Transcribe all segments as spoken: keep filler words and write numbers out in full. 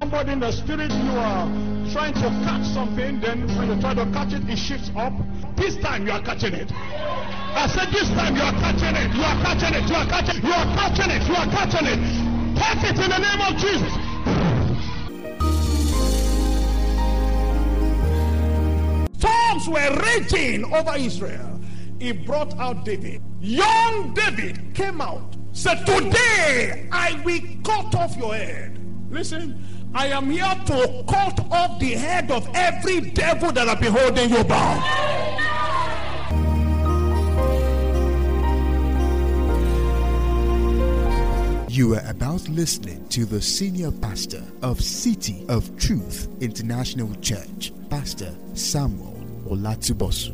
somebody in the spirit, you are trying to catch something, then when you try to catch it, it shifts up. This time you are catching it. I said this time you are catching it. You are catching it. You are catching it. You are catching it. You are catching it. Catch it in the name of Jesus. Storms were raging over Israel. He brought out David. Young David came out, said, today I will cut off your head. Listen, I am here to cut off the head of every devil that have been holding you bound. You are about listening to the senior pastor of City of Truth International Church, Pastor Samuel Olatubosu.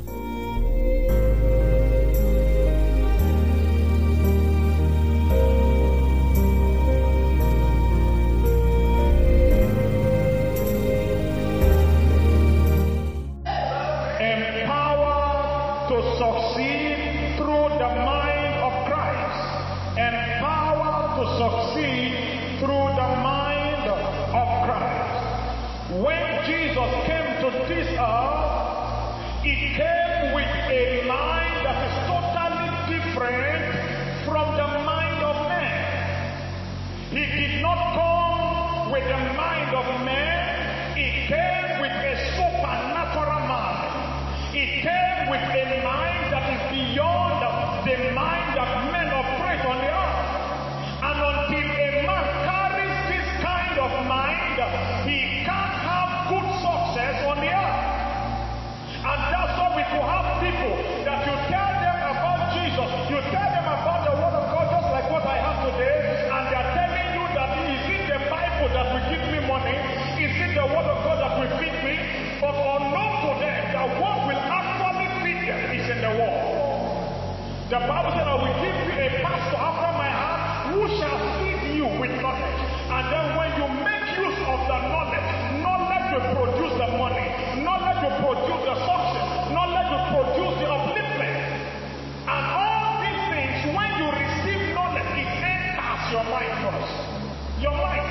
The Bible said, I will give you a pastor after my heart who shall feed you with knowledge. And then when you make use of the knowledge, knowledge will produce the money, knowledge will produce the success, knowledge will produce the upliftment. And all these things, when you receive knowledge, it enters your mind first. Your mind.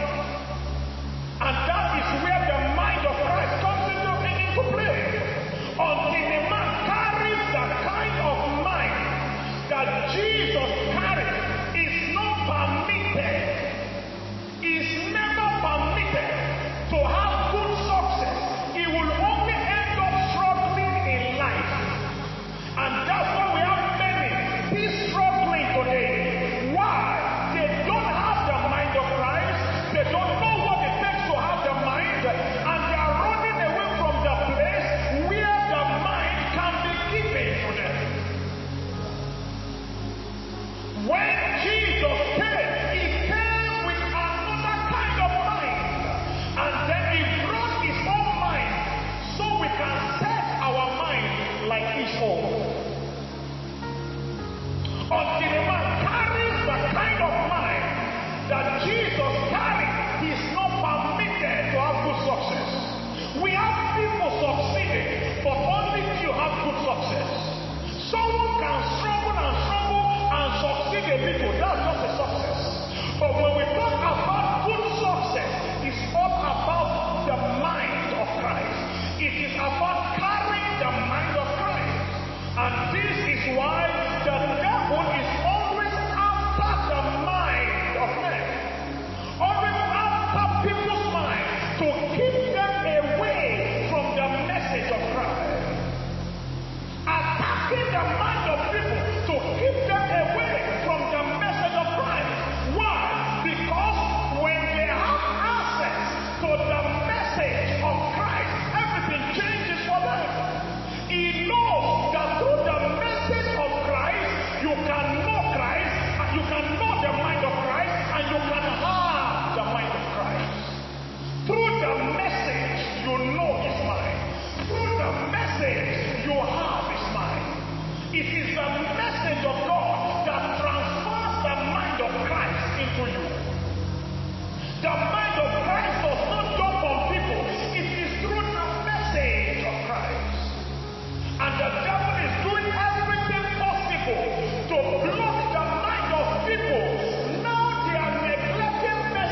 And that is where the mind of Christ comes into, into play. Until a man carries the kind of mind that Jesus carried, is not permitted, is never permitted to have good success. He will only end up struggling in life. And that's why we have many who are struggling today. Why? They don't have the mind of Christ. They don't know what it takes to have the mind. And they are running away from the place where the mind can be given to them. When Jesus came, he came with another kind of mind. And then he brought his own mind so we can set our mind like his own. Until a man carries the kind of mind that Jesus carried, he is not permitted to have good success. We have people succeeding, but only few have good success. Someone can struggle and struggle and succeed a little, that's just a success. But when we talk about good success, it's all about the mind of Christ. It is about carrying the mind of Christ. And this is why the devil is always after the mind of men. Always after people's mind to keep them away from the message of Christ. Attacking the mind of people to keep them away from the message of Christ. Why? Because when they have access to the message of Christ, everything changes for them. He knows that through the message of Christ, you can know Christ, and you can know the mind of Christ, and you can have the mind of Christ. Through the message, you know his mind. Through the message, you have his mind. It is the message of God that transfers the mind of Christ into you. The mind of Christ does not jump on people. It is through the message of Christ. And the devil is doing everything possible to block the mind of people. Now they are neglecting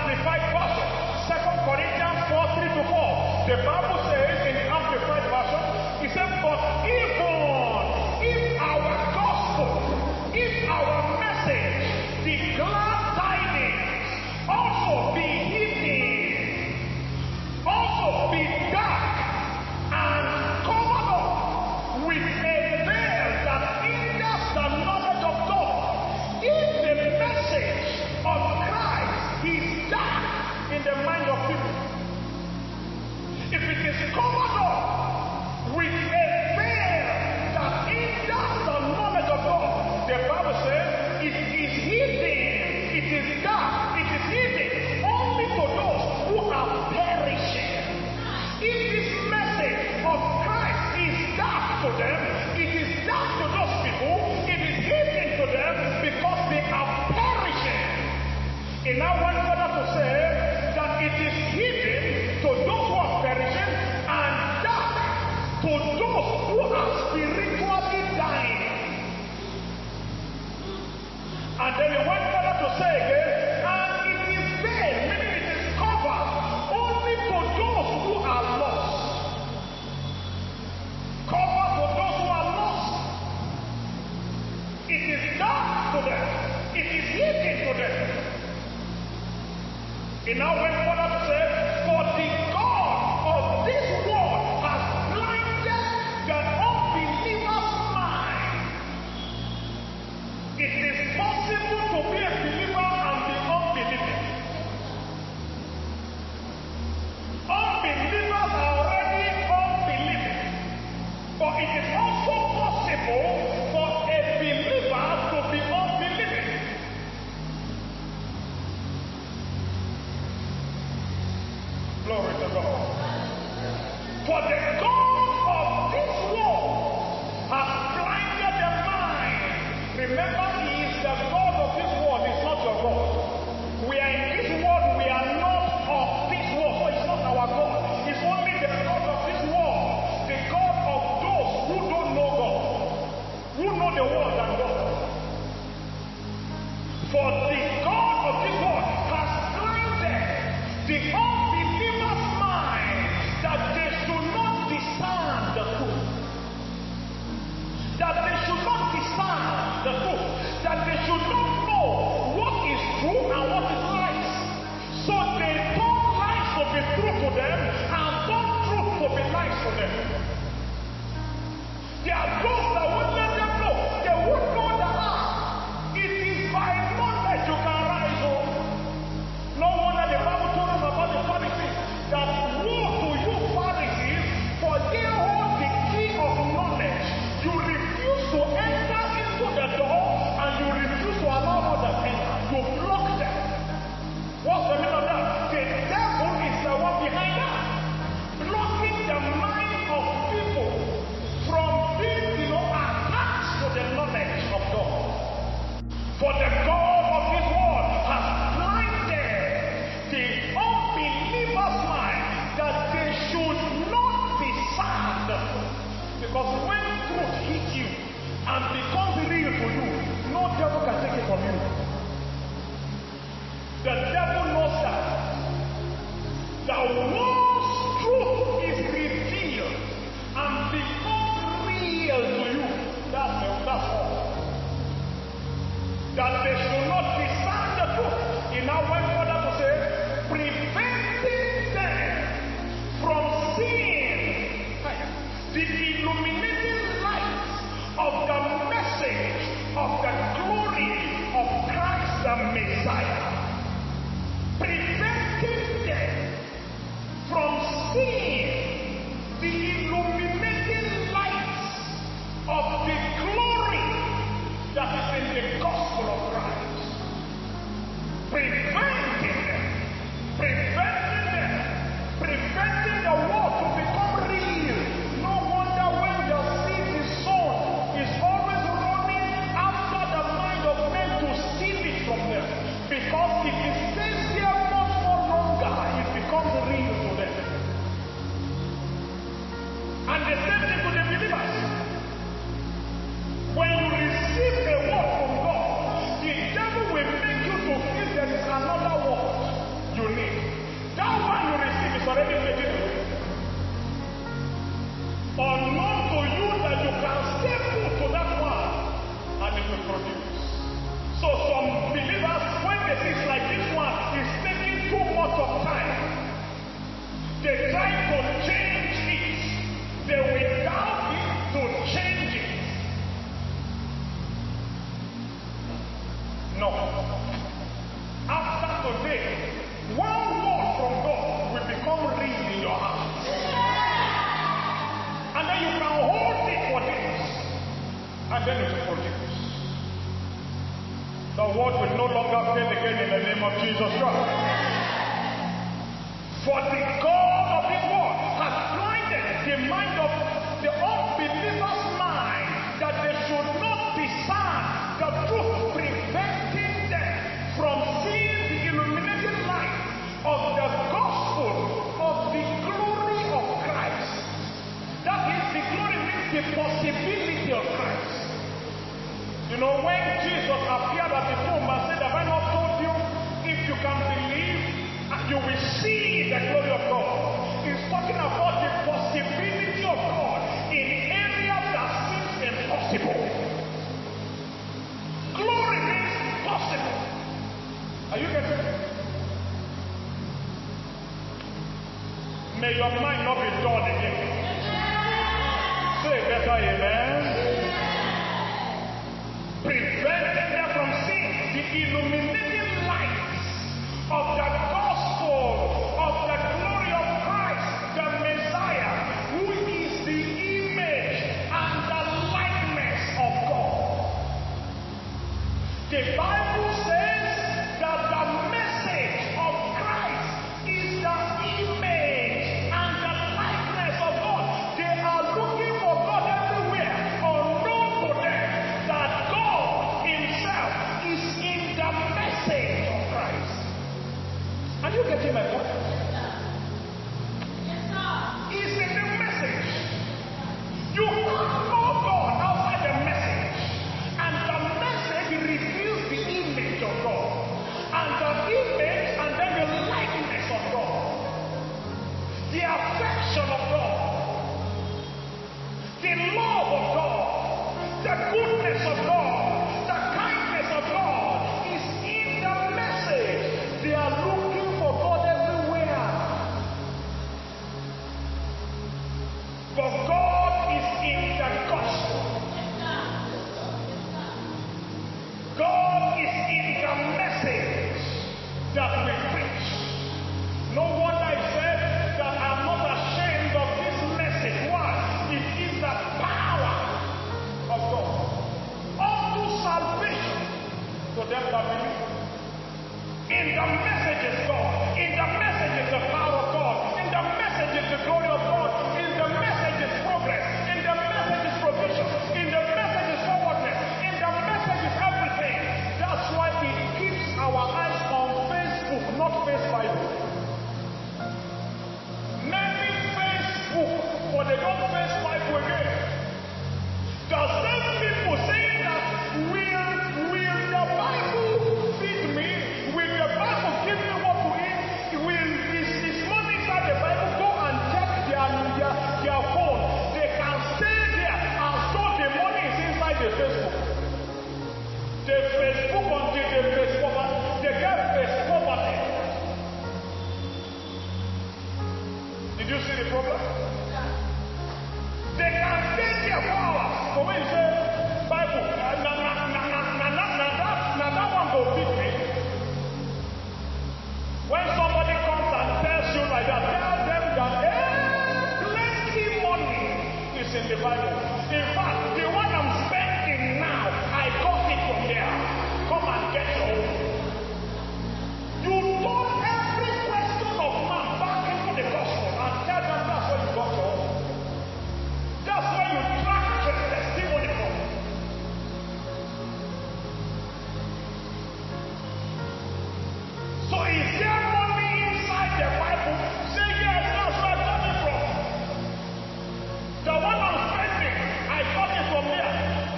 Amplified Version. Second Corinthians four, three to four. The Bible says in the Amplified Version, it says, but even if our gospel, if our message, the glad tidings, also be hidden, also be dark and covered up with a veil that hinders the knowledge of God, if the message of Christ is dark in the mind of people, if it is covered up with a veil that hinders the knowledge of God, the Bible says it is hidden, it is dark, it is hidden only to those who are perishing. If this message of Christ is dark to them, it is dark to those people, it is hidden to them because they are perishing. And now one further to say that it is hidden to those who are perishing and dark to those who are spiritually dying. And then he went further to say again, and it is veiled, meaning it is covered only to those who are lost. Covered to those who are lost. It is dark to them. It is hidden to them. He now went further to say, for the God of this world has blinded the unbeliever's mind. It is possible to be a believer and be unbelieving. Unbelievers are already unbelieving. But it is also possible for a believer to be unbelieving. Glory to God. For the God of this world has blinded the mind. Remember, He is the God of this world, it's not your God. We are in this world, we are not of this world, so it's not our God. It's only the God of this world, the God of those who don't know God, who know the world and God. For the God of this world has blinded the unbeliever's mind that they should not discern the truth. That they should not discern the truth. That they should not know what is true and what is lies. So they turn lies to be true to them and turn truth to be lies to them. There are those that will let them know. They would know that ah, it is by knowledge you can rise up. No wonder the Bible told them about the Pharisees that woe to you Pharisees, for ye hold the key of knowledge. You refuse to enter into the door and you refuse to allow others enter. You block them. What's the meaning of that? The devil is the one behind that. Blocking the mind of people from being, you know, attached to the knowledge of God. For the God of this world has blinded the unbeliever's mind that they should not discern the truth. Because when truth hits you and becomes real to you, no devil can take it from you. The devil knows that. That once truth is revealed and becomes real to you, that's, that's all. That they should not discern the truth. He now went further to say, preventing them from seeing the illuminating light of the message of the glory of Christ the Messiah. Preventing them from seeing the illuminating light of the glory that is in the gospel of Christ. Preventing them, preventing them, preventing the world to become real. No wonder when the seed is sown, it's always running after the mind of men to steal it from them. Because if it stays there much more longer, it becomes real to them. and then it will produce. The word will no longer fail again in the name of Jesus Christ. For the God of this world has blinded the mind of the unbeliever's mind that they should not discern the truth, preventing them from seeing the illuminating light of the gospel of the glory of Christ. That is, the glory means the possibility of Christ. You know, when Jesus appeared at the tomb and said, have I not told you, if you can believe, you will see the glory of God. He's talking about the possibility of God in areas that seems impossible. Glory means possible. Are you getting it? May your mind not be dull again. Say better amen. Preventing them from seeing the illuminating light of the gospel of the glory of Christ, the Messiah, who is the image and the likeness of God. The Bible says that the message of Christ is the image and the likeness of God. They are looking for God everywhere, unknown to them that God Himself is in the message of Christ. Are you getting my point? It's in the message. You can't know God outside the message. And the message reveals the image of God. And the image and then the likeness of God. The affection of God. The love of God. The goodness of God. The kindness of God is in the message. They are looking for God everywhere. But God is in the gospel. God is in the message that we preach. No wonder I said that I'm not ashamed of this message. Why? It is the power of God unto salvation to them that believe. In the message is God. In the message is the power of God. In the message is the glory of God. In the message is progress. In the message is provision. In the message is forwardness. In the message is everything. That's why it keeps our eyes on Facebook, not Face Bible. Many Facebook, but they don't Face Bible again. The same people saying that will, will the Bible feed me? Will the Bible give me what to eat? Will is, is money inside the Bible? Go and check their, their, their phone. They can stay there and so the money is inside the Facebook. The Facebook until they face poverty. They get face poverty. Did you see the problem? They can stay there for hours. But when you say Bible, na na na na na na na that na that one go fit me. When somebody comes and tells you like that, tell them that eh, plenty money is in the Bible. In fact, the one I'm spending now, I got it from there. Come and get your own. You turn every question of man back into the gospel and tell them that's where you got your own. That's where you track the testimony from. So is there money inside the Bible? Say yes, that's where I got it from. The one I'm spending, I got it from there.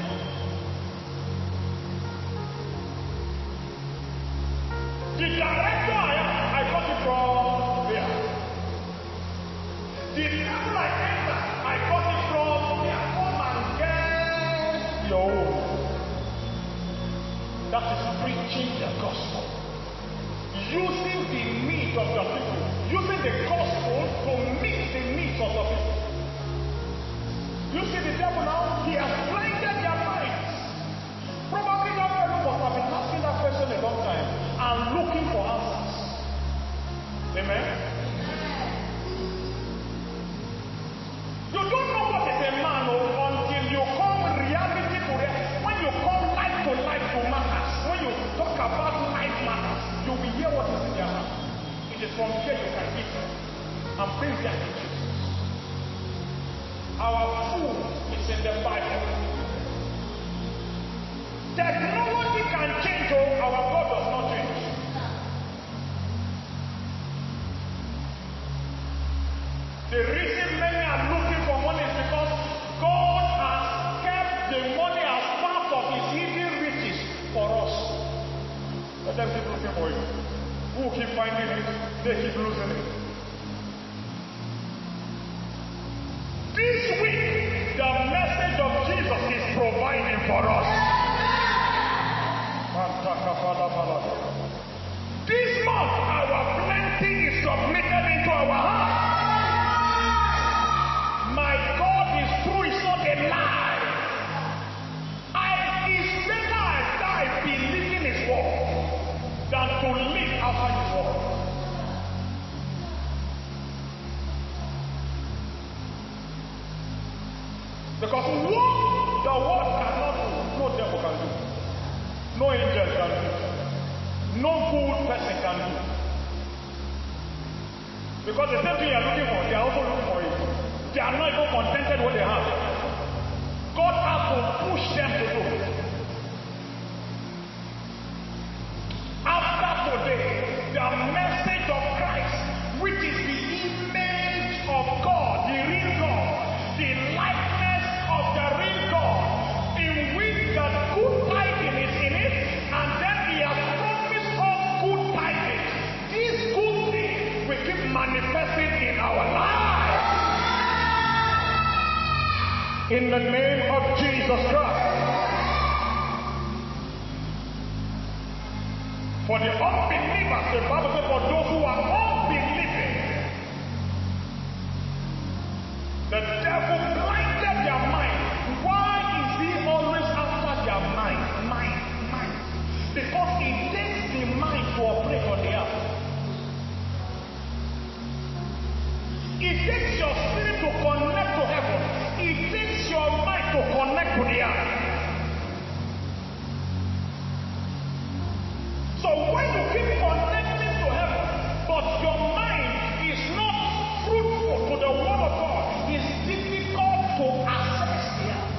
The director I am, I got it from there. The level I enter, I got it from there. Come and get your own. That is preaching the gospel. Using the needs of the people. Using the gospel to meet the needs of the people. You see the devil now? He has blinded their minds. Probably that person must have been asking that question a long time and looking for answers. Amen? You don't know what is a man until you come reality to reality. for us. This month, our plenty is submitted into our heart. My God is true, it's not a lie. I is better I die believing his word than to live after his word. Because what the word cannot do, no devil can do. No angel can do. No good person can do. Because the same thing you are looking for, they are also looking for it. They are not even contented with what they have. God has to push them to do it. After today, the message of Christ, which is the image of God, the real God, the likeness of the real God, in which the good tidings is in it, and then he has promised us good tidings. This good thing will keep manifesting in our lives. In the name of Jesus Christ. For the unbelievers, the Bible says, for those who are unbelieving, the devil blinded their mind. Why is he always after their mind? Mind, mind. Because it takes the mind to operate on the earth. It takes your spirit to connect to heaven. It takes your mind to connect to the earth. So when you keep connecting to heaven, but your mind is not fruitful to the word of God, it's difficult to access the earth.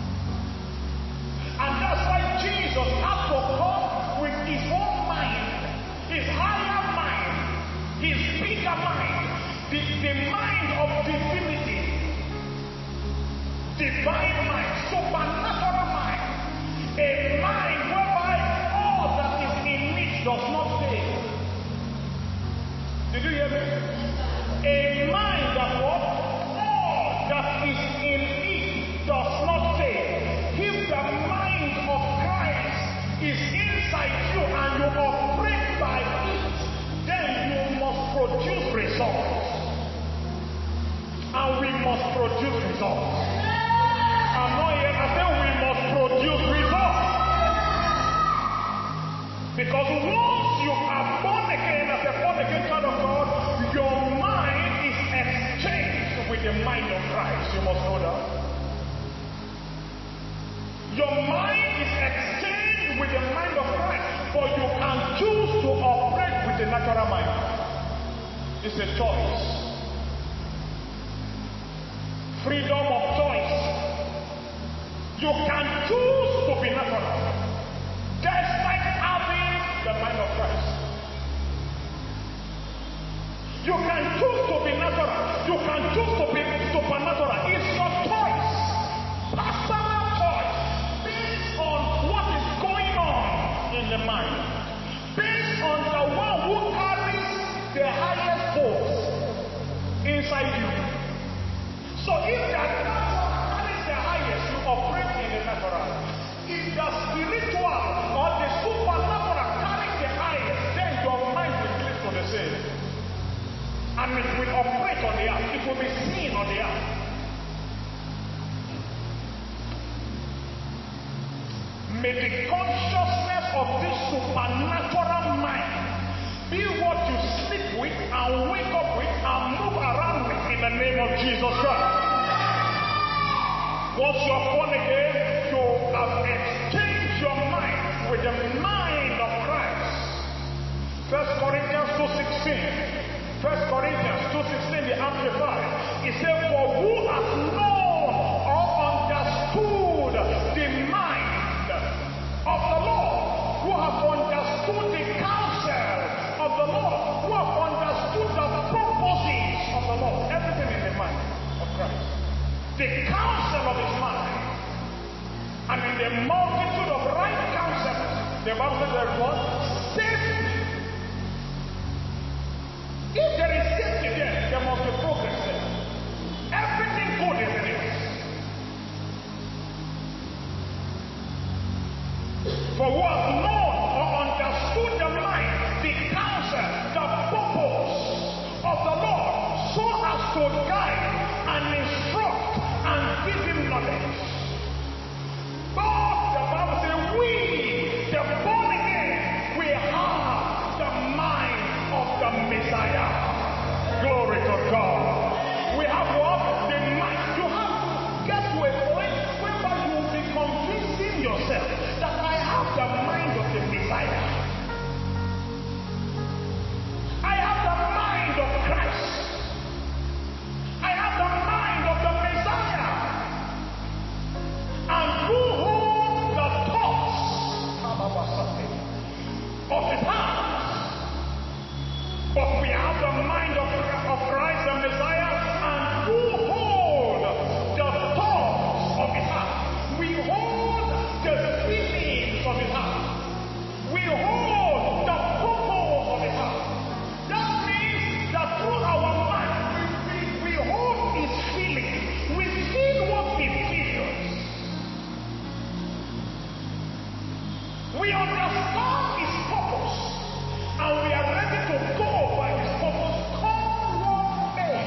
And that's why Jesus had to come with his own mind, his higher mind, his bigger mind, the, the mind of divinity, divine mind, supernatural mind, a mind whereby all that is in it does not fail. Did you hear me? A mind that what? All that is in it does not fail. If the mind of Christ is inside you and you operate by it, then you must produce results. And we must produce results. I'm not here. I say we must produce results. Because once you are born again as a born again child of God, your mind is exchanged with the mind of Christ. You must know that. Your mind is exchanged with the mind of Christ, but you can choose to operate with the natural mind. It's a choice. Freedom of choice. You can choose to be natural, despite having the mind of Christ. You can choose to be natural. You can choose to be supernatural. It's your choice. Personal choice. Based on what is going on in the mind. Based on the one who carries the highest force inside you. So if the natural carries the highest, you operate in the natural. If the spiritual or the supernatural carries the highest, then your mind will cling to the same. And it will operate on the earth. It will be seen on the earth. May the consciousness of this supernatural mind be what you sleep with and wake up with and move around with in the name of Jesus Christ. Once you are born again, you have exchanged your mind with the mind of Christ. First Corinthians two sixteen. First Corinthians two sixteen, the Amplified. It says, for who has known or understood the mind of the Lord, who have understood the counsel of the Lord, who have understood the purposes of the Lord. Everything in the mind of Christ. The counsel of his mind. And in the multitude of right counsels, the Bible says there is what? Safety. If there is safety there, there must be progress there. Everything good is in it. For who has known or understood the mind, the counsel, the purpose of the Lord, so as to guide and instruct and give him knowledge. But the Bible says, we, the born again, we have the mind of the Messiah. Glory to God. We have what? The mind. You have to get to a point where you will be convincing yourself that I have the mind of the Messiah. I have the mind of Christ. I have the mind of the Messiah. And who hold the thoughts of his heart. But we have the mind of, of Christ the Messiah, and who hold the thoughts of his heart. We hold the feelings of his heart. We hold the purpose of his heart. That means that through our mind, we, we, we hold his feelings. We feel what he feels. We understand his purpose, and we are ready to go by his purpose. Come what may.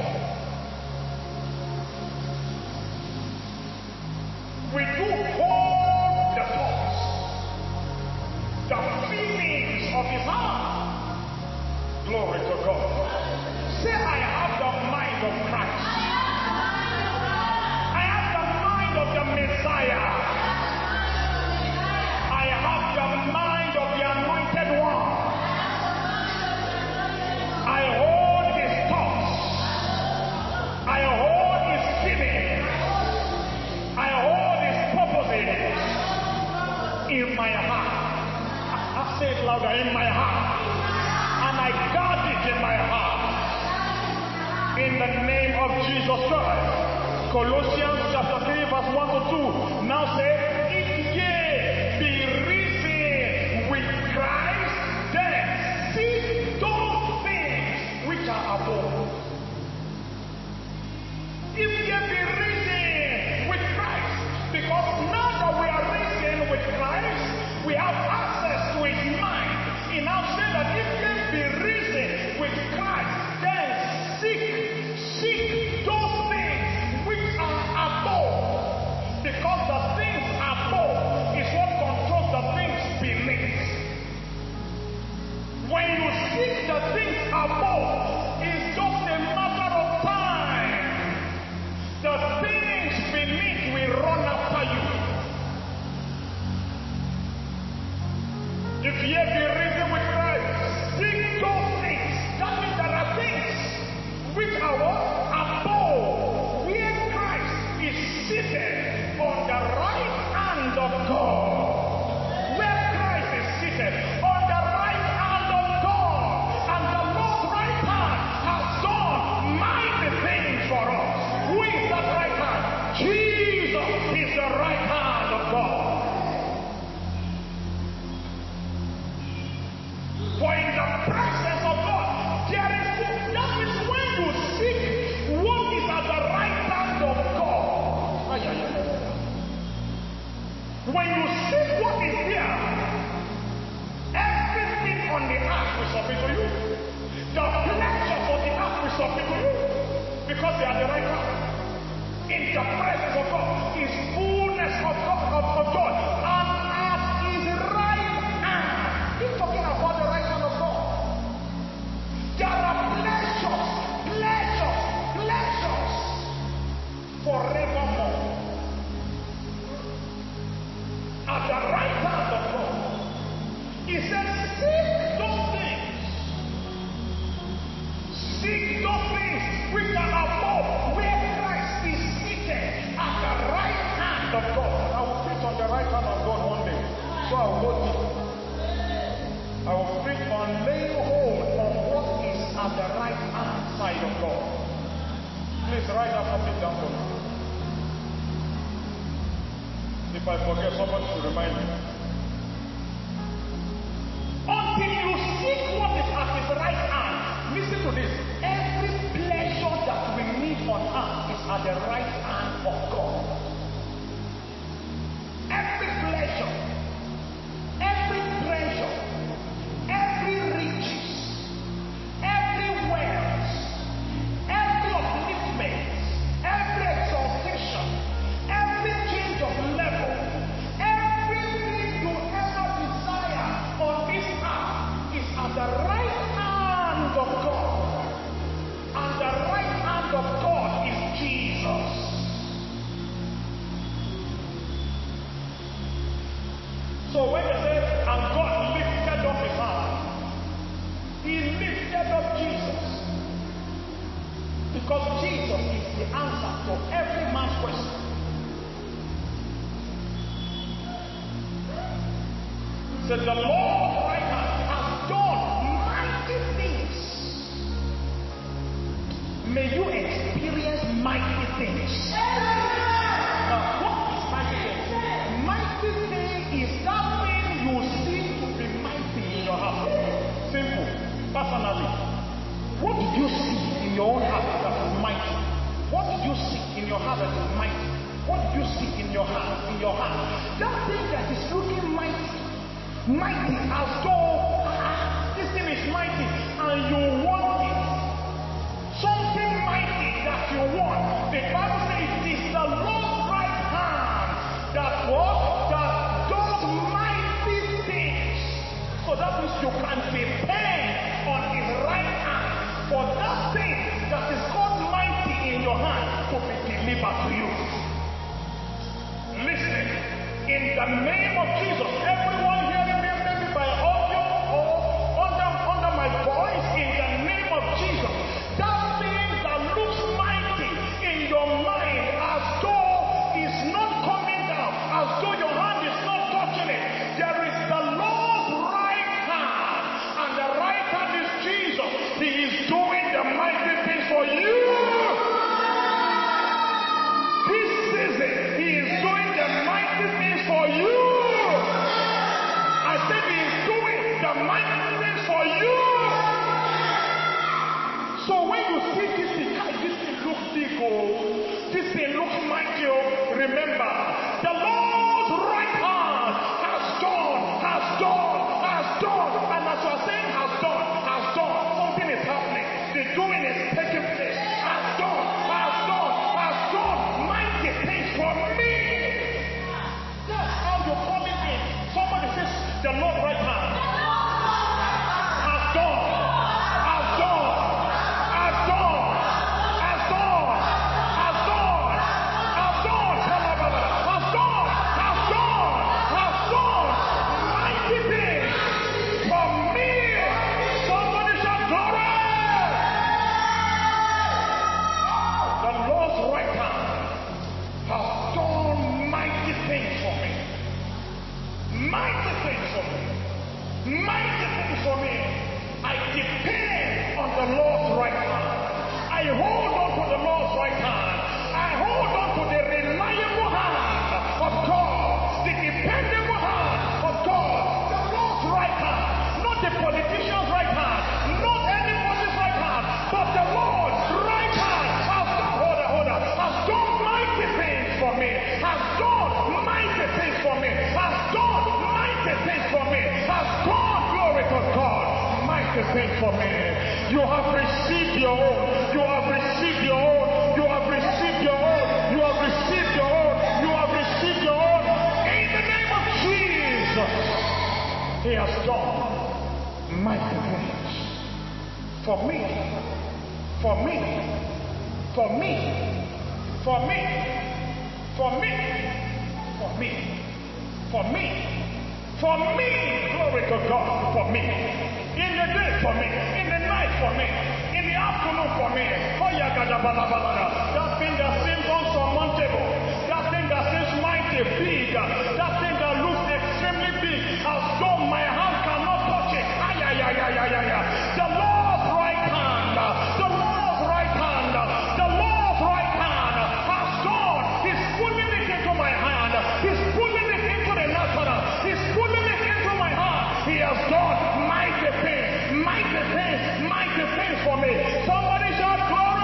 We do hold the thoughts, the feelings of his heart. Glory to God. Say, I have the mind of Christ. I have the mind of the Messiah. I have the mind of the Anointed One. I hold his thoughts. I hold his feelings. I hold his purposes in my heart. I say it louder, in my heart. And I guard it in my heart. In the name of Jesus Christ. Colossians chapter three verse one to two. Now say, if ye be risen with Christ, then seek those things which are above. If ye be risen with Christ, because now that we are risen with Christ, we have access to his mind. He now said that if ye be risen with Christ, then seek, seek those things which are above. Because the things above is what controls the things beneath. When you seek the things above, it's just a matter of time. The things beneath will run after you. If ye be risen with Christ, seek those things. That means there are things which are what? Above, where Christ is seated on the right hand of God. Where Christ is seated on the right hand of God. And the Lord's right hand has done mighty things for us. Who is that right hand? Jesus is the right hand of God. For in the presence of God, there is food. That means when you seek what is at the right hand of God. When you seek what is there, everything on the earth will submit to you. The pleasures of the earth will submit to you. Because they are the right hand. In the presence of God is fullness of God, of, of God. And at his right hand, he's talking about the right hand of God. There are pleasures, pleasures, pleasures forevermore. At the right hand of God, he says, seek those things. Seek those things which are above, where Christ is seated at the right hand of God. I will preach on the right hand of God one day. So I will go deep. I will preach on laying hold on what is at the right hand side of God. Please write that topic down for me. If I forget, somebody should remind me. Until you seek what is at his right hand, listen to this. Every pleasure that we need on earth is at the right hand of God. Every pleasure, So when they say, and God lifted up his hand, he lifted up Jesus. Because Jesus is the answer to every man's question. So the Lord's right hand has done mighty things. May you experience mighty things. Now, what is mighty things? Mighty thing is that thing you see to be mighty in your heart. Simple. Personally. What did you see in your own heart that is mighty? What did you see in your heart that is mighty? What did you see in your heart? In your heart? That thing that is looking mighty. Mighty as though ah, this thing is mighty and you want it. Something mighty that you want. The Bible says it is the Lord's right hand that what? That does mighty things. So that means you can depend on his right hand for that thing that is called mighty in your hand to be delivered to you. Listen, in the name of Jesus, everyone hearing me maybe by audio or under, under my voice, in the name of Jesus, that thing that looks mighty in your mind as though it's not coming down, as though your hand is not touching it, there is the Lord's right hand, and the right hand is Jesus. He is doing the mighty things for you. This season, he is doing the mighty things for you. I said he is doing the mighty things for you. So when you see this thing, this thing looks big, oh, this thing looks mighty, oh, remember, the Lord's right hand has done, has done, has done. And as you are saying has done, has done, something is happening. The doing is taking place. Has done, has done, has done mighty things for me. That's how you call it in. Somebody says the Lord's right hand has done, has done, has done, has done, has done, has done, has done, has done, has done mighty things for me. Somebody shout glory. The Lord's right hand has done mighty things for me. Mighty things for me. Mighty things for me. I depend on the Lord's right hand. I hold on to the Lord's right hand. I hold on to the reliable hand of God. The dependable hand of God. The Lord's right hand. Not the politician's right hand. Not anybody's right hand. But the Lord's right hand has done, hold on, hold on, has done mighty things for me. Has done mighty things for me. Has done mighty things for me. Has done, glory to God, mighty things for me. You have received your own. You have received your own. You have received your own. You have received your own. You have received your own. In the name of Jesus, he has done mighty things for me. For me. For me. For me. For me. For me. For me. For me. Glory to God. For me. In the day for me. In the night for me. In the afternoon for me. That thing that seems unsurmountable. That thing that seems mighty big. That thing that looks extremely big. As though my hand cannot touch it. Ay, ay, ay, ay, ay, ay, ay. The Lord's right hand. The Lord's right hand. The Lord's right hand has done. He's pulling it into my hand. He's pulling it into the natural. He's pulling it into my hand. He has done mighty things. Mighty things. Mighty things for me. Somebody shout glory.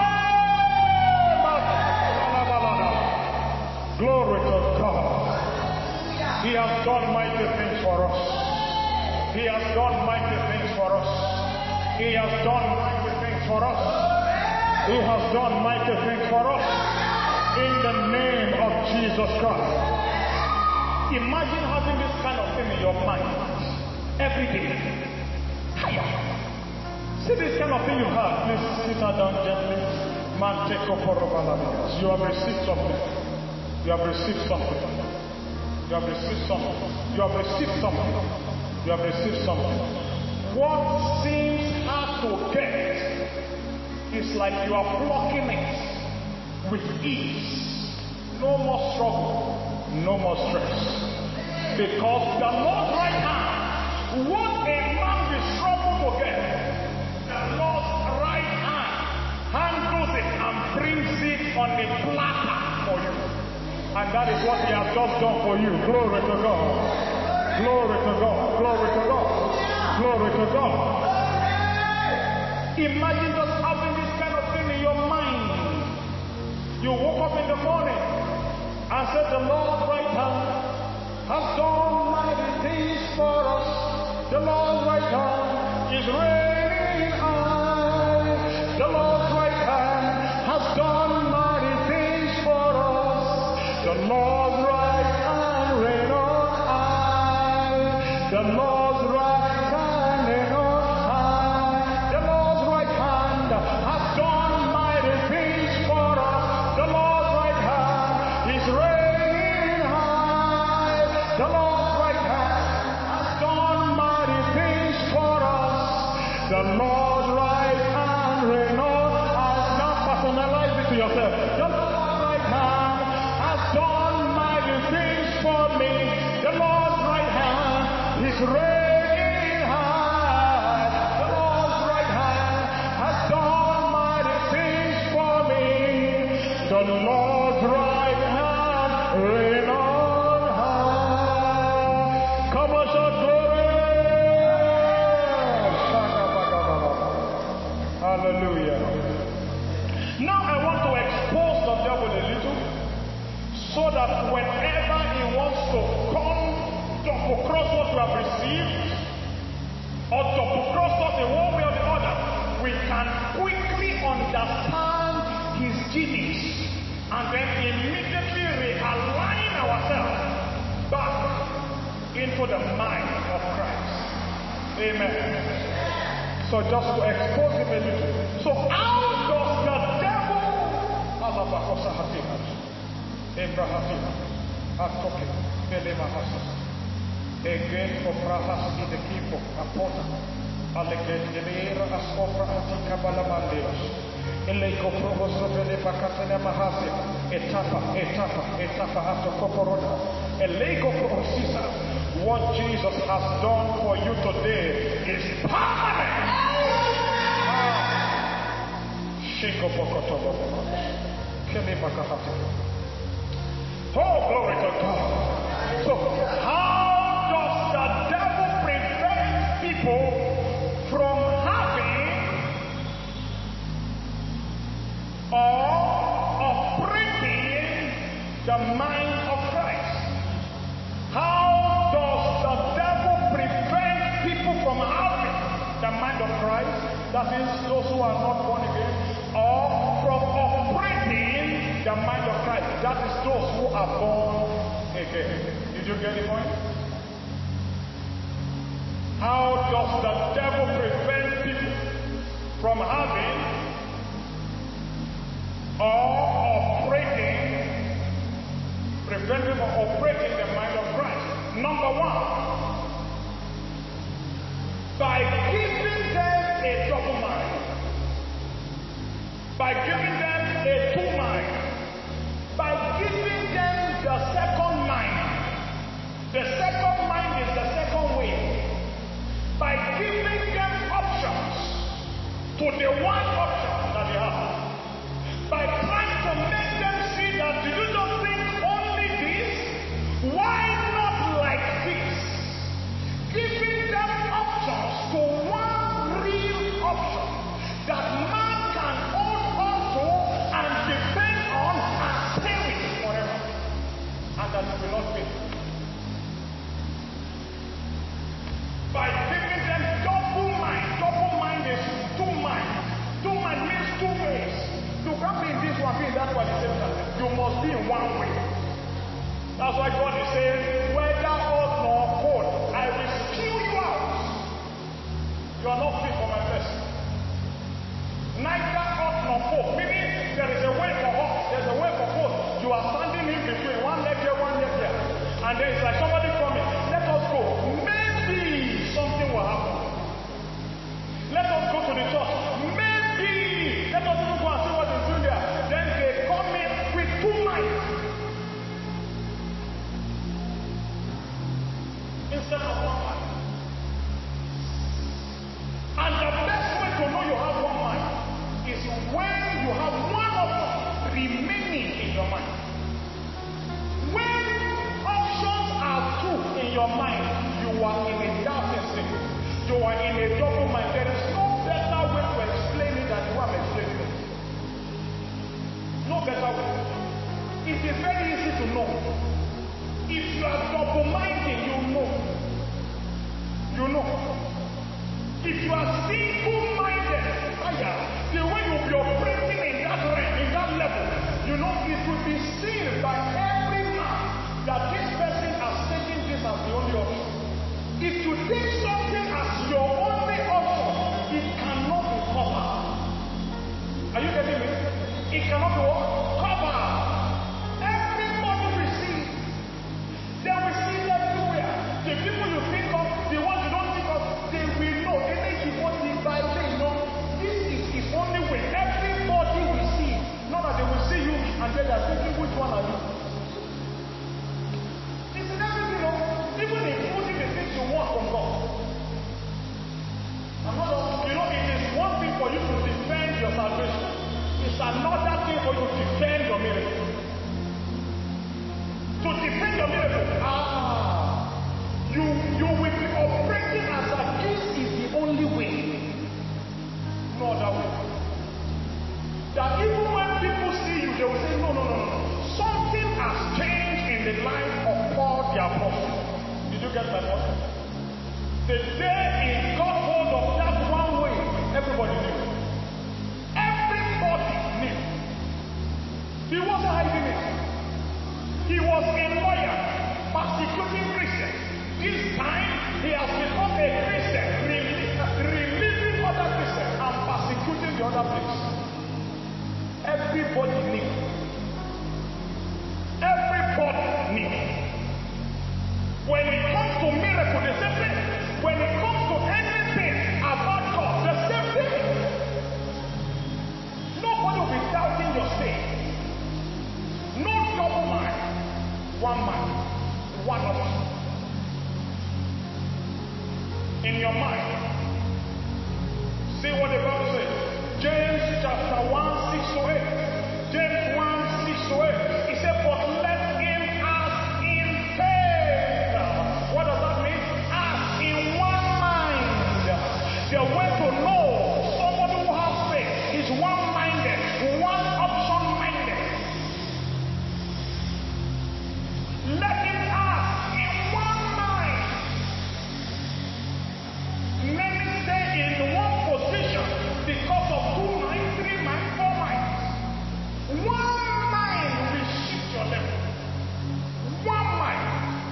Glory to God. He has done mighty things for us. He has done mighty things for us. He has done mighty things for us. He has done mighty things for us. In the name of Jesus Christ. Imagine having this kind of thing in your mind every day. Higher. See this kind of thing you have. Please sit down gently. Man, take up for You have received something. You have received something. You have received something. You have received something. You have received something. What seems hard to get is like you are plucking it with ease. No more struggle. No more stress. Because the Lord's right hand, what a man will struggle to get, the Lord's right hand handles it and brings it on a platter for you. And that is what He has just done for you. Glory to God. Glory to God. Glory to God. Glory to God. Imagine just having this kind of thing in your mind. You woke up in the morning and said, the Lord's right hand has done mighty things for us. The Lord's right hand is reigning high. The Lord's right hand has done mighty things for us. The Lord's right hand reign on high. The Lord's right hand reign on high. The Lord's right hand has done mighty things for us. The Lord's right hand is reigning high. The Lord's right hand has done mighty things for us. The Lord's right hand reign on high. Now personalize it to yourself. The Lord's right hand has done mighty things for me. The Lord's right hand is reigning high. The Lord's right hand has done mighty things for me. The Lord's right hand reign on high. Come on, shout glory. Hallelujah. Now I want to expose the devil a little, so that whenever he wants to come double cross what we have received, or double cross us in one way or the other, we can quickly understand his genius and then immediately realign ourselves back into the mind of Christ. Amen. So just to expose him a little. So how does the devil Abraham Atoke Belemahas again for Prahas in the Kipo Apota Allegendera as Opra Atika Balamandeos Eleko Provos of Belepacatana Mahasi Etapa Etapa Etapa after Coporoda Eleko Prosisa. What Jesus has done for you today is permanent. Shiko Pokotobo Kelebakahati. Oh, glory to God. So, how does the devil prevent people from having or operating the mind of Christ? How does the devil prevent people from having the mind of Christ? That is, those who are not born again, or from operating the mind of Christ. That is, those who are born again. Did you get the point? How does the devil prevent people from having or operating, prevent them from operating the mind of Christ? Number one, by giving them a double mind. By giving them a two mind. By giving them the second mind. The second mind is the second way. By giving them options to the one option that they have. By trying to make them see that you don't think only this, why not like this? Giving them options to one real option that man can hold on to and depend on and stay with forever. And that it will not fail. By giving them double mind, double mind is two minds. Two mind means two ways. You can't be in this one, be in that one, the same time. You must be in one way. That's why God is saying, whether hot nor cold, I will spew you out. You are not fit for my person. Neither hot nor cold. Meaning there is a way for hot, there's a way for cold. You are standing in between, one leg here, one leg here. And then it's like instead of one mind. And the best way to know you have one mind is when you have one option remaining in your mind. When options are two in your mind, you are in a doubting state. You are in a double mind. There is no better way to explain it than you have explained it. No better way. It is very easy to know. If you are double-minded, you know. You know. If you are single-minded, the way you'll be operating in that range, in that level, you know, it will be seen by every man that this person has taken this as the only option. If you take something as your only option, it cannot be covered. Are you getting me? It cannot be covered. Everybody will see. They will see it everywhere. The people you think of, the ones you don't think of, they will know. They make you what the Bible says, no. This is his only way. Everybody will see. Not that they will see you and then they are thinking, which one are you? This is everything, you know. Even including the things you want from God. Another, you know, it is one thing for you to defend your salvation. It's another thing for you to defend your miracle. To defend your miracle, ah, you you will be operating as if this is the only way. No other way. That even when people see you, they will say, no, no, no, no. Something has changed in the life of Paul the Apostle. Did you get my point? The day he got hold of that one way, everybody knew. Everybody knew. He wasn't hiding it. He was a lawyer, persecuting Christians. This time, he has become a Christian, relieving other Christians and persecuting the other place. Everybody knew. Everybody knew. When it comes to miracle, the same thing. When it comes to anything about God, the same thing. Nobody will be doubting your faith. No double mind. One mind. One option. In your mind. See what the Bible says. James chapter one, six to eight. James one, six to eight. He said, but let him ask in faith. What does that mean? Ask in one mind. The way to know somebody who has faith is one-minded, one option-minded. Let him ask in one mind. Many stay in one position because of two minds, three minds, four minds. One mind will shift your level. One mind.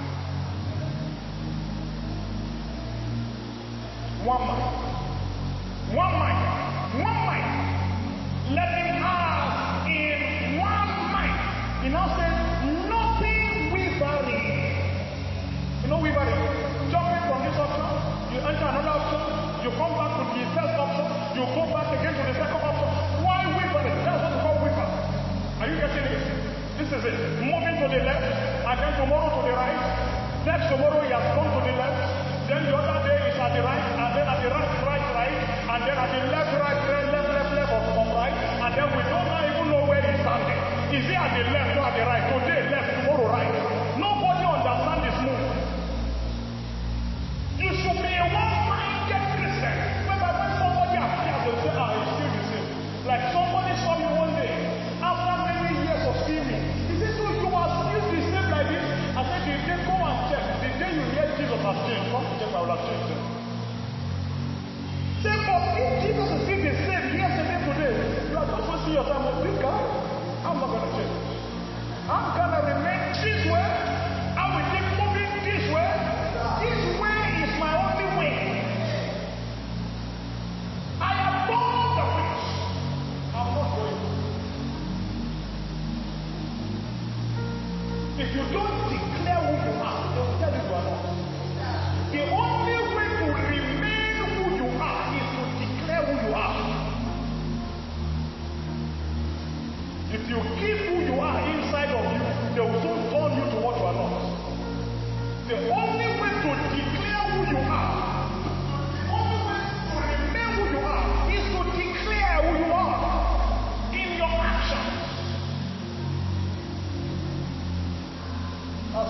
One mind. One mind. One mind. Let him ask in one mind. He now says, nothing wavering. You know wavering? Jumping from this option, you enter another option, you come back to the first option, you go back again to the second option. Why wavering? That's what we call waver. Are you getting it? This is it. Moving to the left, and then tomorrow to the right. Next tomorrow he has gone to the left. Then the other day is at the right, and then at the right, right, right, and then at the left, right, left, left, left, left of, of right, and then we don't even know where he's standing. Is he at the left or at the right? Today left, tomorrow right. Nobody understands this move. You should be a one-minded Christian. Remember when somebody appears, they'll say, ah, it's still the same. Like somebody saw me one day, after many years of seeing me. He said, so you are still the same like this? I said, the day go and check. The day you hear Jesus has changed, come to check, I will have changed it. Say, but if Jesus is still the same yesterday, today, you are not supposed to see yourself as this guy. I'm not going to change. I'm going to remain this way. I will keep moving this way. This way is my only way. I am born the witch. I'm not going. If you don't declare who you are, they'll tell you you are not. The only way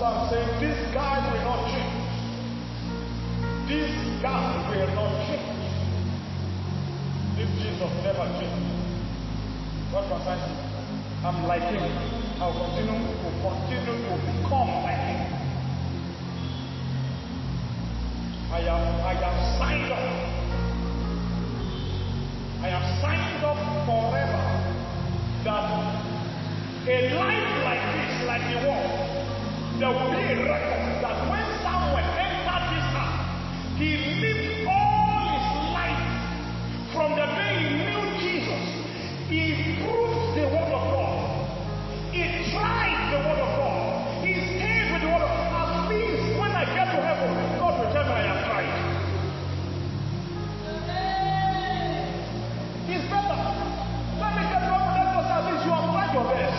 so I'm saying this guy will not change. This guy will not change. If Jesus never changed, what was I saying? I'm like him. I'll continue to continue to become like him. I am I am signed up. I am signed up forever that a life like this, like the world, there will be a record that when someone entered this house, he lived all his life from the day he knew Jesus. He proved the word of God. He tried the word of God. He stayed with the word of God. At least when I get to heaven, God will tell me I have tried. It's better. Let me get to heaven. Let us at least you have tried your best.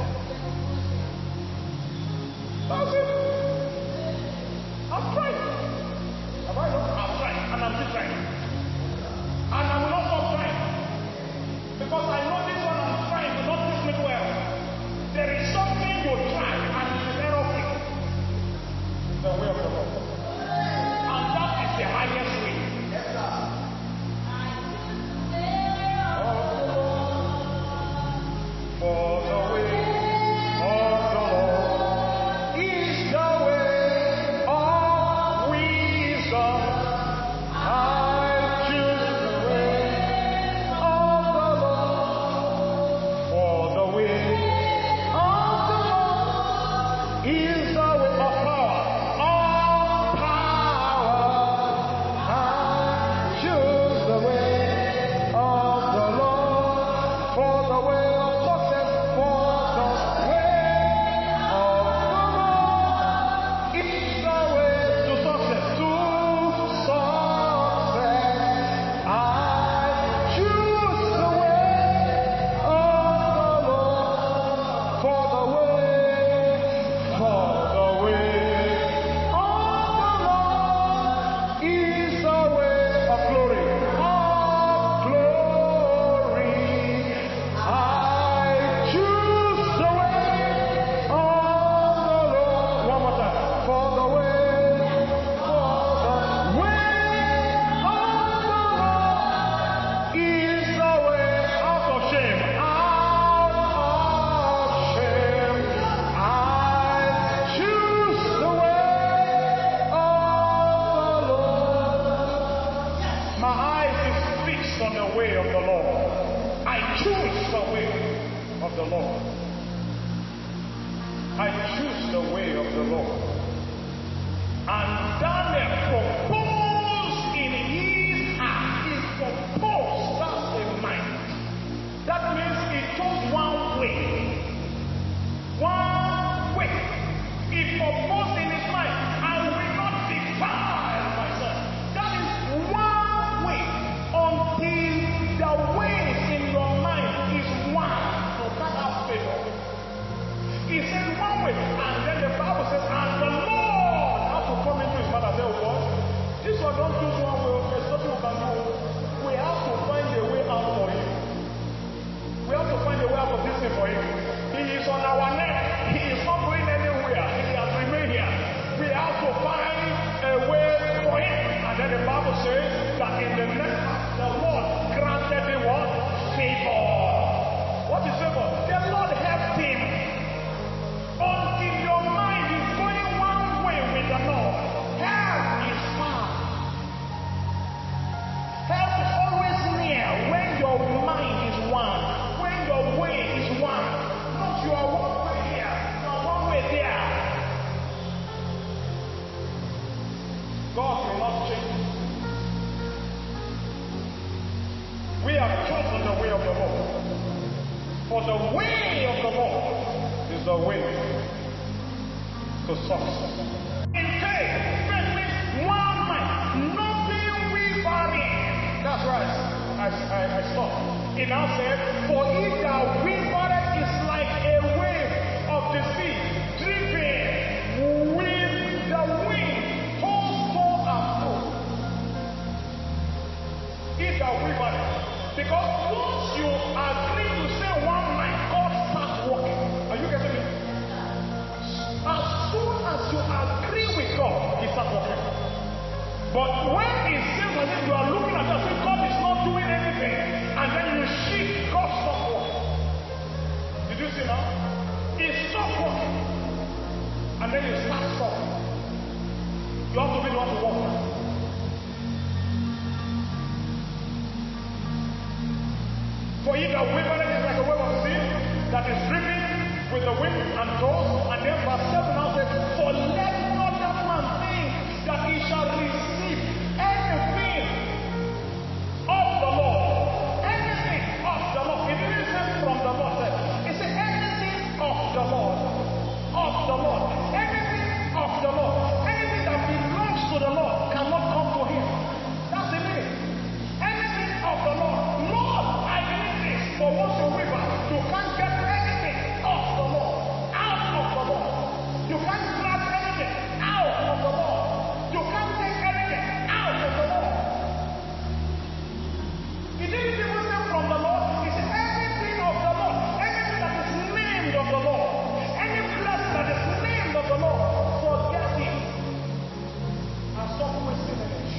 That's it. I've tried. Have I not? I've tried. And I'm still trying. And I will not stop trying. Because I know this one I'm trying to not treat me well. There is something you try and it is error free. The way of the Lord. And that is the highest way. Yes, sir. For the way of the Lord is the way of wisdom. I choose the way of the Lord. For the way of the Lord is the way of power. All power. I choose the way of the Lord. For the way of success. For the way of the Lord is the way to success. To success. I choose the way of the Lord. For the way, for the way of the Lord is the way of glory. Of glory. I choose the way of the Lord. One more time. For the way, for the way of the Lord is the way out of shame. Out of shame. I choose the way of the Lord. My eyes is fixed on the way of the Lord. I choose the way of the Lord. I choose the way of the Lord. And Daniel proposed in his heart. He proposed. That's a mind. That means he chose one way. One way. He proposed in his mind, I will not defile myself. That is one way. Until the ways in your mind is one. So that have favor. He said one way. And then the Bible says, and the Lord had to come into his father and say, oh God, this one don't choose one way. There's nothing we can do. We have to find a way out for him. We have to find a way out of this thing for him. He is on our neck. He is not going anywhere. He has remained here. We have to find a way for him. And then the Bible says that in the next, the Lord granted him what? Favor. What is favor? The Lord helped him. Until your mind is going one way with the Lord, help is far. Help is always near when your mind is one, when your way is one. Not you are one way here, you are one way there. God will not change. We have chosen the way of the Lord. For the way of the Lord is the way to success. In faith, faith means one mind, nothing wavering. That's right. I, I, I stopped. It now said, for if the wavering is like a wave of the sea, driven with the wind, tossed to and fro. If the wavering, because once you agree to say one mind, God starts working. Are you getting me? As soon as you. But when it seems as if you are looking at yourself, God is not doing anything, and then you shift, God stop working. Did you see now? It stopped working. And then you start stopping. You have to be the one to walk now. For he that wavereth is like a wave of the sea that is driven with the wind and tossed. And then verse seven now says, for let not that man think that he shall receive anything of the Lord. Anything of the Lord. It didn't say from the Lord. It said anything of the Lord. Of the Lord. Anything of the Lord. Anything that belongs to the Lord cannot come to him. That's the meaning. Anything of the Lord. Lord, I need this. But once you waver, you can't get anything of the Lord. Out of the Lord. You can't grab anything out of the Lord. You can't take anything out of the Lord. He didn't even say from the Lord. He said anything of the Lord. Anything that is named of the Lord. Any blessing that is named of the Lord. Forget it. And stop wasting energy.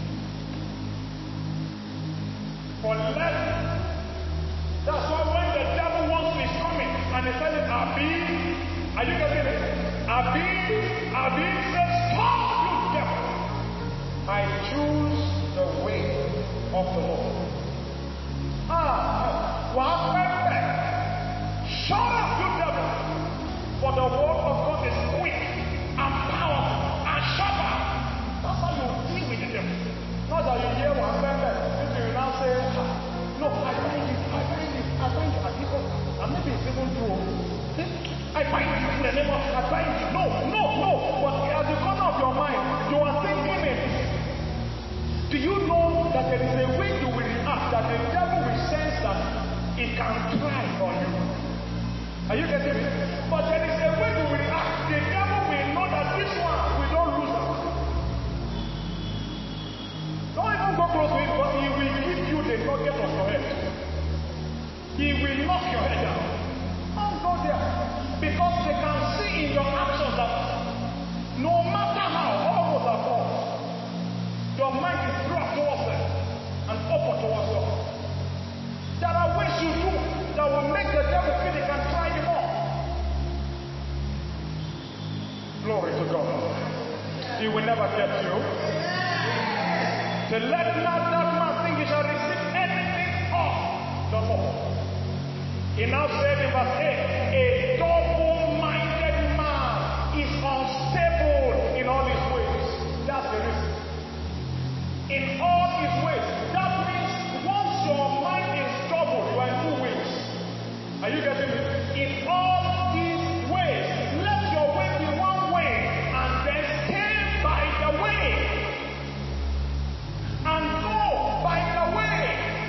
For let. That's why when the devil wants to is coming and he says, Abi, are you getting it? Abi, Abi says, stop, you devil. I choose the way of the Lord. Ah, what happened? Shut up, you devil. For the word of God is quick and powerful and sharper. That's how you deal with the devil. Not that you hear what happened. If you now say, no, I find it, I find it, I find it, I give up. And maybe it's even true. I find it in the name of, I find it. No, no, no. But at the corner of your mind, you are thinking it. Do you know that there is a way you will react that the devil will sense that it can try on you? Are you getting it? But there is a way you will react. The devil will know that this one, we don't lose it. Don't even go close to it, but he will give you the nugget of your head. He will knock your head down. Don't go there. Because they can see in your actions that no matter how, all those are false. Your mind is brought towards them and upward towards God. There are ways you do that will make the devil feel he can try you more. Glory to God. He will never get you. So let not that man think he shall receive anything of the Lord. He now said in verse eight, a double-minded man is unstable in all his ways. That's the reason. In all his ways. That means once your mind is double, you are in two ways. Are you getting it? In all his ways. Let your way be one way and then stay by the way. And go by the way.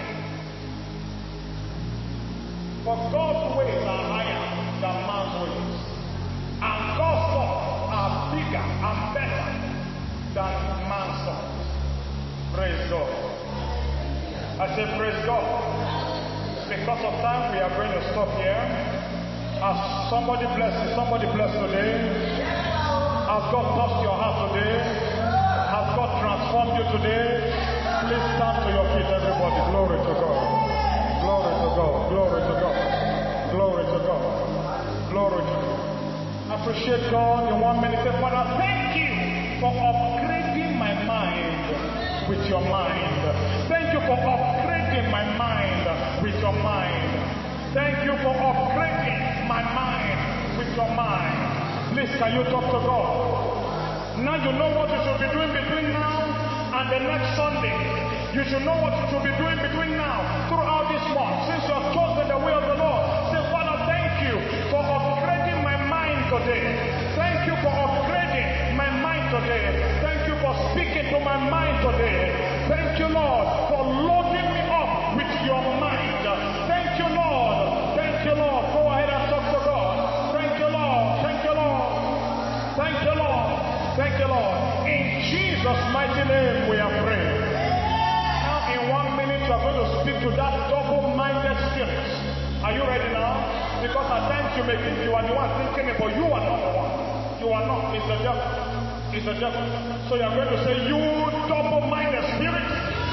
For God's ways are higher than man's ways. And God's thoughts are bigger and better than man's thoughts. Praise God. I say praise God. Because of time, we are going to stop here. Has somebody blessed? Is somebody blessed today? Has God touched your heart today? Has God transformed you today? Please stand to your feet, everybody. Glory to God. Glory to God. Glory to God. Glory to God. Glory to God. Appreciate God in one minute. Say, Father, thank you for upgrading my mind with your mind. Thank you for upgrading my mind with your mind. Thank you for upgrading my mind with your mind. Please, can you talk to God? Now you know what you should be doing between now and the next Sunday. You should know what you should be doing between now throughout this month. Since you have chosen the way of the Lord, say, Father, thank you for upgrading my mind today. Thank you for upgrading my mind today. Thank you for speaking to my mind today. Thank you, Lord, for loading me up with your mind. Thank you, Lord. Thank you, Lord. Go ahead and talk to God. Thank you, Lord. Thank you, Lord. Thank you, Lord. Thank you, Lord. In Jesus' mighty name we are praying. Now in one minute you are going to speak to that double-minded spirit. Are you ready now? Because at times you may think you are the one thinking it, but you are not the one. You are not. It's the devil. It's the devil. So you are going to say, you double-minded spirit,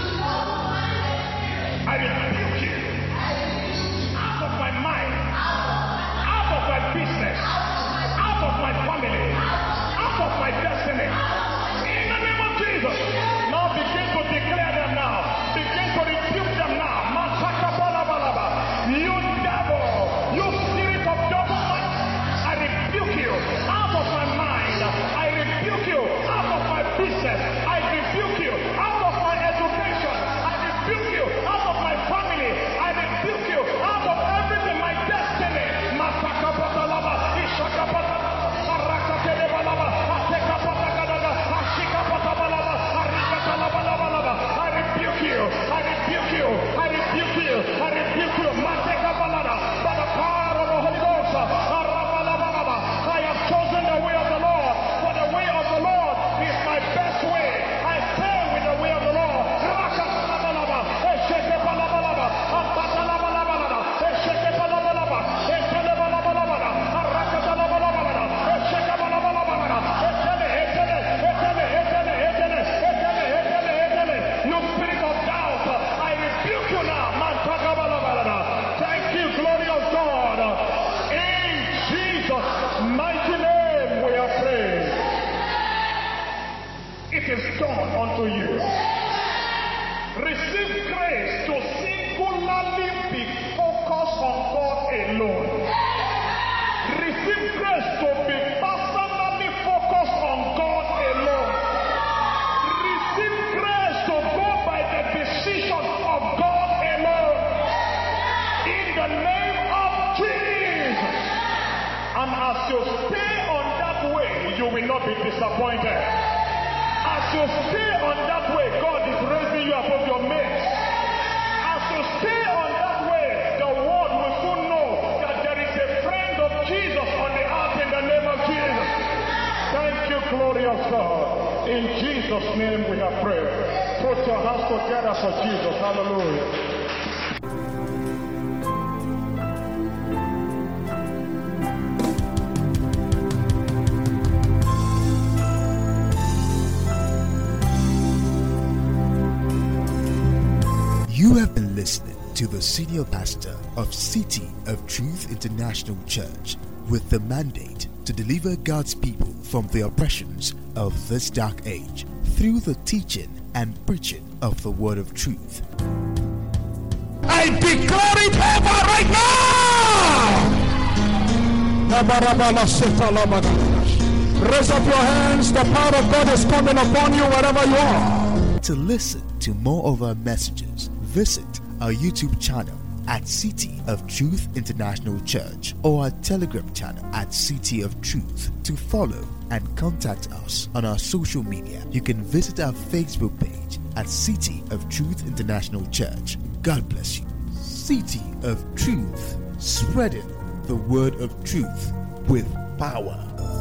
I rebuke you out of my mind, out of my business, out of my family, out of my destiny. In the name of Jesus. Now begin to declare them now. Begin to rebuke them now. You devil, you spirit of double mind, I rebuke you out of my mind. I rebuke you out of my business. I rebuke you out of my education. I rebuke you out of my family. I rebuke you out of everything, my destiny. Masakapatalaba, Ishakapatalaba, Arakatelebalaba, Atekapatagadaga, Ashikapatabalaba, Arikatalabalaba. I rebuke you. I rebuke you. I rebuke you. I rebuke you. Matekabalada, by the power of the Holy Ghost. Arabalabalaba. I have chosen the way of the Lord, for the way of the Lord is my best way. I stay with the way of the Lord. Rakatalabalaba, Eshekepalabalaba, Apatalabalaba, Eshekepalabalaba, Etelebalabalaba, Arakatalabalaba, Eshekepalabalaba, Etele, Etele, Etele, Etele, Etele, Etele, Etele, Etele. You spirit of doubt, I rebuke you now. Mantakabalabala. Thank you, glorious God. In Jesus' mighty name we are praying. It is done unto you. Receive grace to singularly be focused on God alone. Receive grace to be personally focused on God alone. Receive grace to go by the decision of God alone. In the name of Jesus. And as you stay on that way, you will not be disappointed. As you stay on that way, God is raising you above your mates. As you stay on that way, the world will soon know that there is a friend of Jesus on the earth in the name of Jesus. Thank you, glorious God. In Jesus' name we have prayed. Put your hands together for Jesus. Hallelujah. You have been listening to the senior pastor of City of Truth International Church with the mandate to deliver God's people from the oppressions of this dark age through the teaching and preaching of the word of truth. I declare it over right now. Raise up your hands. The power of God is coming upon you wherever you are. To listen to more of our messages, visit our YouTube channel at City of Truth International Church or our Telegram channel at City of Truth. To follow and contact us on our social media, you can visit our Facebook page at City of Truth International Church. God bless you. City of Truth, spreading the word of truth with power.